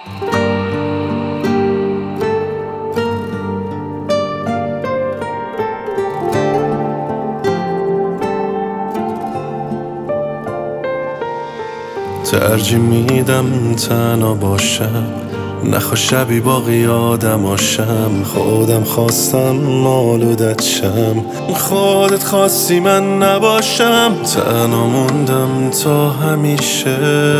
ترجیح میدم تنها باشم، نخوا شبی باقی آدماشم. خودم خواستم آلودت شم، خودت خواستی من نباشم. تنها موندم تا همیشه،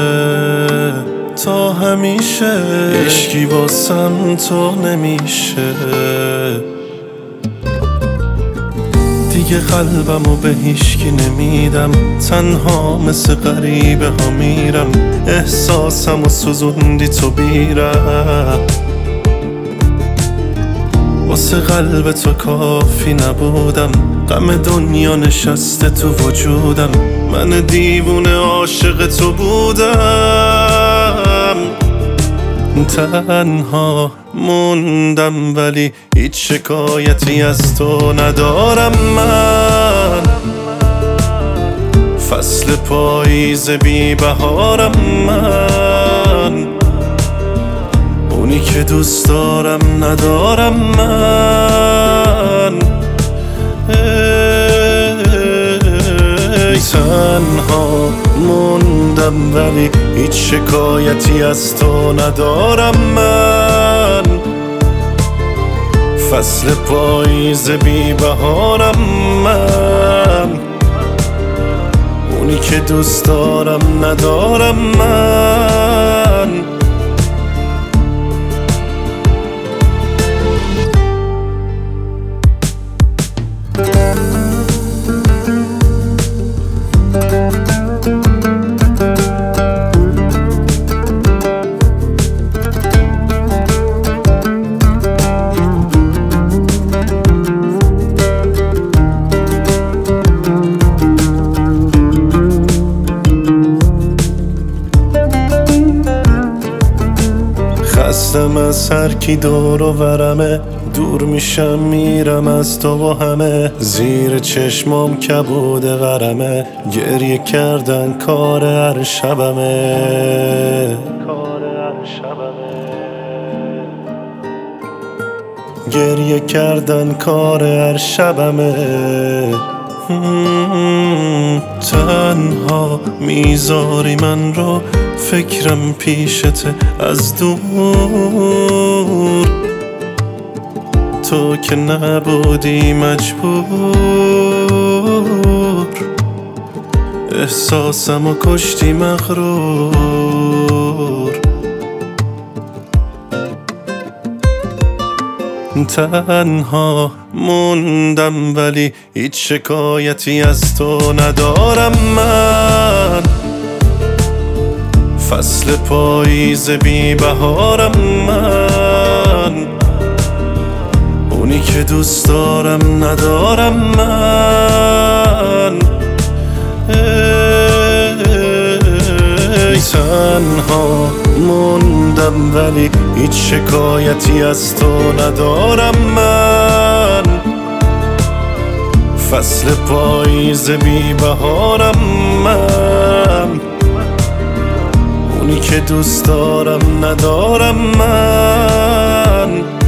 تا همیشه. عشقی واسم تو نمیشه، دیگه قلبمو به هیچکی نمیدم. تنها مثل غریبه ها میرم، احساسمو سوزوندی تو بیرم. واسه قلب تو کافی نبودم، غم دنیا نشسته تو وجودم. من دیوونه عاشق تو بودم. تنها موندم ولی هیچ شکایتی از تو ندارم من. فصل پاییز بی بهارم من، اونی که دوست دارم ندارم من. تنها موندم ولی هیچ شکایتی از تو ندارم من. فصل پاییز بی بهارم من، اونی که دوست دارم ندارم من. خستم از هر کی دور و برمه، دور میشم میرم از تو و همه. زیر چشمام کبود غرمه، گریه کردن کار هر شبمه. گریه کردن کار هر شبمه. تنها میذاری من رو، فکرم پیشته از دور. تو که نبودی مجبور، احساسمو کشتی مغرور. تنها موندم ولی هیچ شکایتی از تو ندارم من. فصل پاییز بی بهارم من، اونی که دوست دارم ندارم من. تنها موندم ولی هیچ شکایتی از تو ندارم من. فصل پاییز بی بهارم من، اونی که دوست دارم ندارم من.